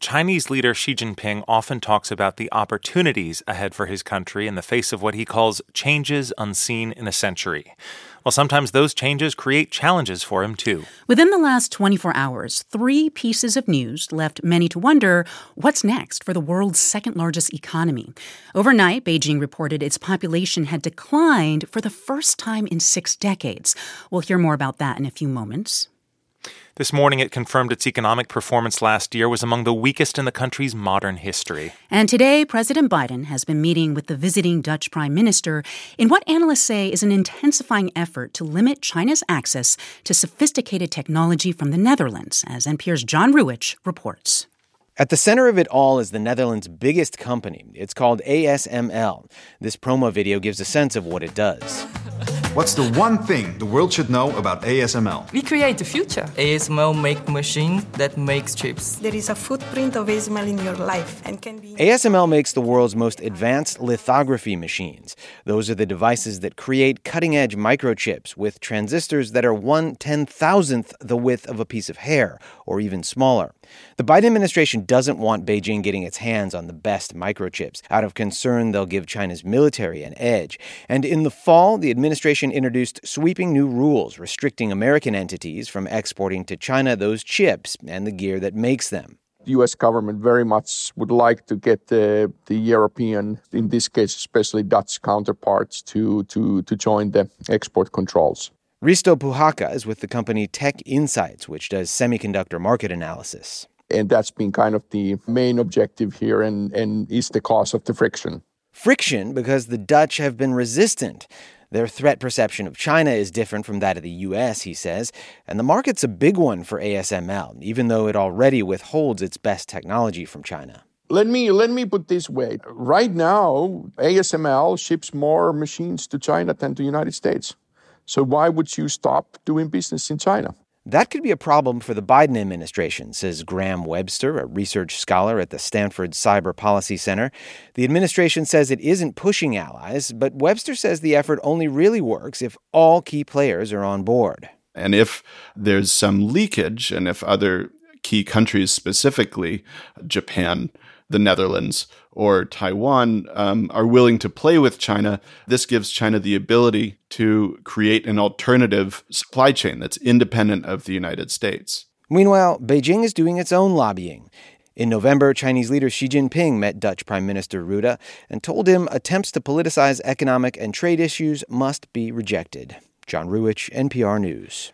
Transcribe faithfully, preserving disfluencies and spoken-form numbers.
Chinese leader Xi Jinping often talks about the opportunities ahead for his country in the face of what he calls changes unseen in a century. Well, sometimes those changes create challenges for him, too. Within the last twenty-four hours, three pieces of news left many to wonder what's next for the world's second-largest economy. Overnight, Beijing reported its population had declined for the first time in six decades. We'll hear more about that in a few moments. This morning, it confirmed its economic performance last year was among the weakest in the country's modern history. And today, President Biden has been meeting with the visiting Dutch Prime Minister in what analysts say is an intensifying effort to limit China's access to sophisticated technology from the Netherlands, as N P R's John Ruwitch reports. At the center of it all is the Netherlands' biggest company. It's called A S M L. This promo video gives a sense of what it does. What's the one thing the world should know about A S M L? We create the future. A S M L make machine that makes chips. There is a footprint of A S M L in your life and can be... A S M L makes the world's most advanced lithography machines. Those are the devices that create cutting-edge microchips with transistors that are one ten-thousandth the width of a piece of hair, or even smaller. The Biden administration doesn't want Beijing getting its hands on the best microchips. Out of concern, they'll give China's military an edge. And in the fall, the administration introduced sweeping new rules restricting American entities from exporting to China those chips and the gear that makes them. The U S government very much would like to get the, the European, in this case especially Dutch counterparts, to, to, to join the export controls. Risto Puhaka is with the company Tech Insights, which does semiconductor market analysis. And that's been kind of the main objective here and, and is the cause of the friction. Friction because the Dutch have been resistant. Their threat perception of China is different from that of the U S, he says, and the market's a big one for A S M L, even though it already withholds its best technology from China. Let me let me put it this way. Right now, A S M L ships more machines to China than to the United States. So why would you stop doing business in China? That could be a problem for the Biden administration, says Graham Webster, a research scholar at the Stanford Cyber Policy Center. The administration says it isn't pushing allies, but Webster says the effort only really works if all key players are on board. And if there's some leakage, and if other key countries, specifically Japan, the Netherlands, or Taiwan, um, are willing to play with China, this gives China the ability to create an alternative supply chain that's independent of the United States. Meanwhile, Beijing is doing its own lobbying. In November, Chinese leader Xi Jinping met Dutch Prime Minister Rutte and told him attempts to politicize economic and trade issues must be rejected. John Ruwitch, N P R News.